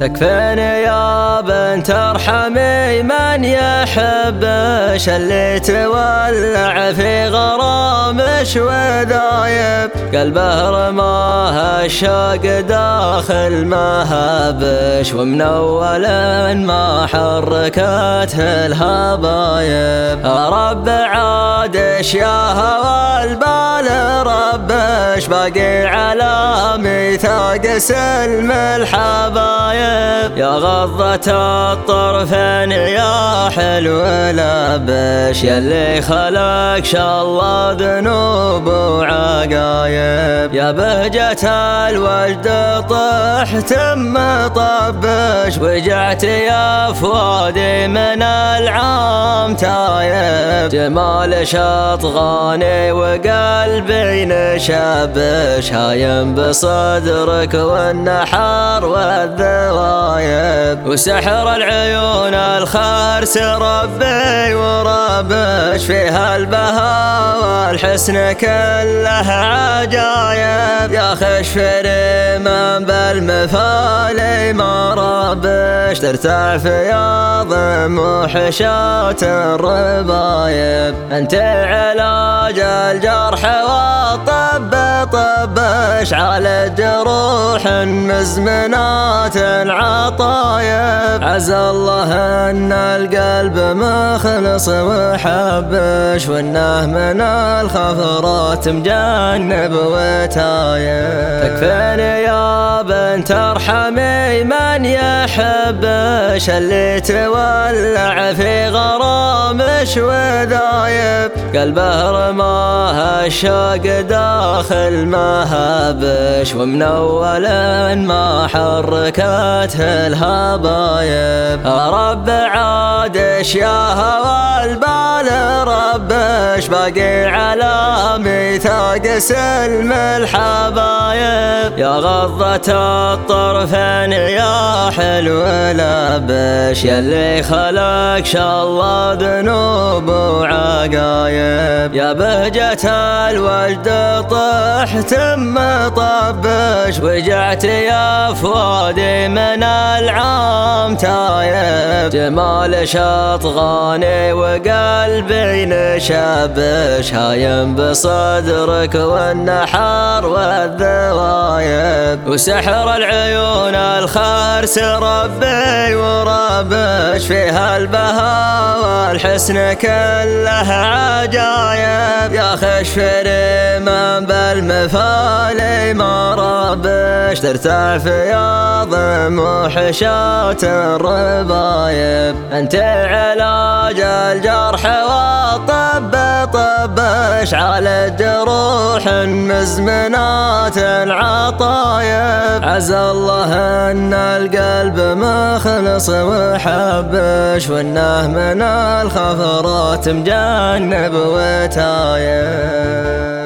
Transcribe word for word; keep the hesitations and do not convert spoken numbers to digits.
تكفيني يا بنت ارحمي من يحبش اللي تولع في غرامش وذايب قلبه رماه الشوق داخل ما هبش ومن اول ما حركته الهبايب رب عاد يا هوى البال ربش باقي على ميثاق سلم الحبايب يا غضة الطرفين يا حلو لبش يلي خلق شاء الله ذنوب وعقايب يا بهجة الوجد طحت مطبش وجعت يا فؤادي من العام تايب جمال شطغاني وقلبي نشبش هايم بصدرك والنحر والذوايب وسحر العيون الخرس ربي وربش فيها البهاء والحسن كله عجايب يا خشفري من بالمفالي ما ربش ترتاع في عظم وحشات الربايب انت علاج الجرح والطب طبش على الجروح مزمنات عطايب عز الله ان القلب مخلص وحبش وانه من الخفرات مجنب وتايب تكفيني يا بنت ارحمي من يحبش اللي تولع في غرامش وذايب قلبه رماه الشوق داخل ما هبش ومن اول ما حركته الهبايب رب عاد يا هوى البال ربش باقي على ميثاق سلم الحبايب يا غضة الطرفين يا حلو لبش يلي خلق شاء الله ذنوب وعقايب يا بهجة الوجد طحت مطبش وجعت يا فؤادي من العام تايب جمال شطغاني وقلبي نشبش هايم بصدرك والنحر والذوايب وسحر العيون الخرس ربي وربش فيها البهاء والحسن كله عجايب يا خشفري من بالمفالي ما ربش ترتاع في عظم وحشات الربايب انت علاج الجرح والطب طبش على الجروح مزمنات عطايب عز الله ان القلب مخلص وحبش وانه من الخفرات مجنب وتايب.